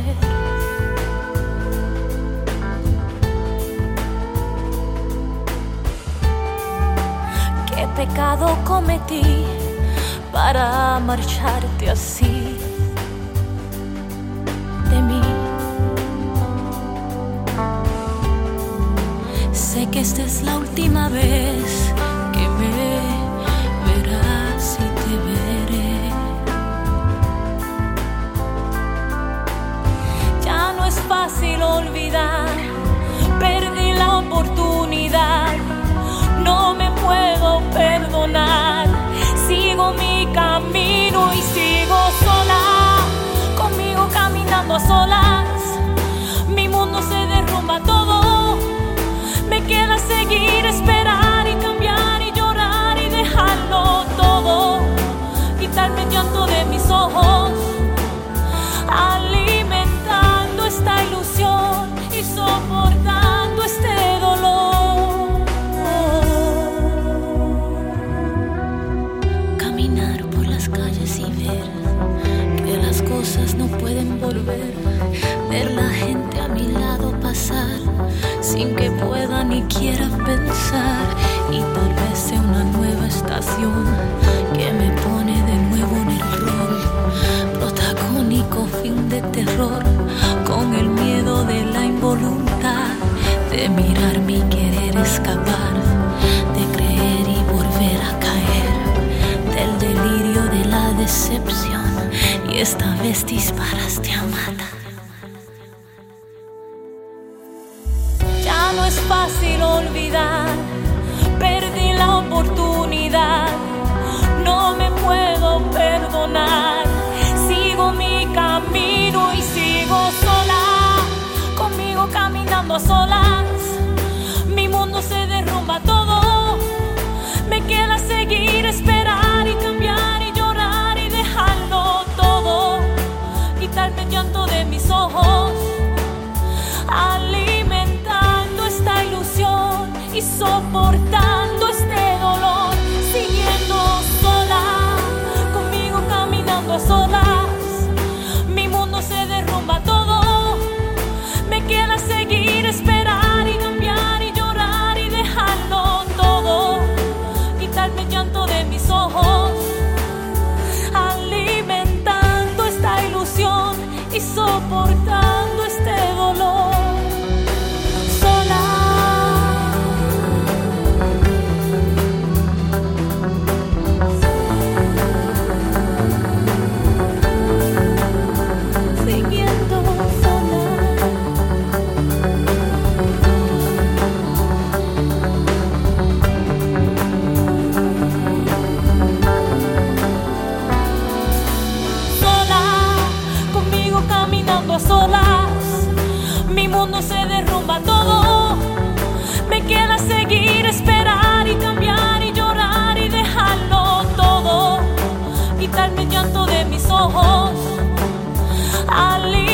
¿Qué pecado cometí para marcharte así de mí? Sé que esta es la última vez que me verás y te veré. Ya no es fácil olvidar, perdí la oportunidad, no me puedo perdonar. Sigo mi camino y sigo sola, conmigo caminando a solas. Mi mundo se derrumba todo, me queda seguir, esperar y cambiar y llorar y dejarlo todo. Quitarme el llanto de mis ojos, alimentando esta ilusión y soportando este dolor. Caminar por las calles y ver que las cosas no pueden volver. Ver la gente a mi lado pasar sin que pueda ni quiera pensar. Y tal vez sea una nueva estación que me pone de nuevo en el rol protagónico, fin de terror, con el miedo de la involuntad de mirarme y querer escapar, de creer y volver a caer, del delirio de la decepción. Y esta vez disparaste a matar. Ya no es fácil olvidar, perdí la oportunidad, no me puedo perdonar. Sigo mi camino y sigo sola, conmigo caminando a solas. Mi mundo se derrumba todo, me queda seguir, esperar y cambiar y llorar y dejarlo todo. Quitarme el llanto de mis ojos, alimentando esta ilusión y soportando este dolor. Siguiendo sola, conmigo caminando a solas. Mi mundo se derrumba todo, me queda seguir, esperar y cambiar y llorar y dejarlo todo. Quitarme el llanto de mis ojos, alimentando esta ilusión y soportando este dolor. Solas, mi mundo se derrumba todo, me queda seguir, esperar y cambiar y llorar y dejarlo todo. Quitarme el llanto de mis ojos,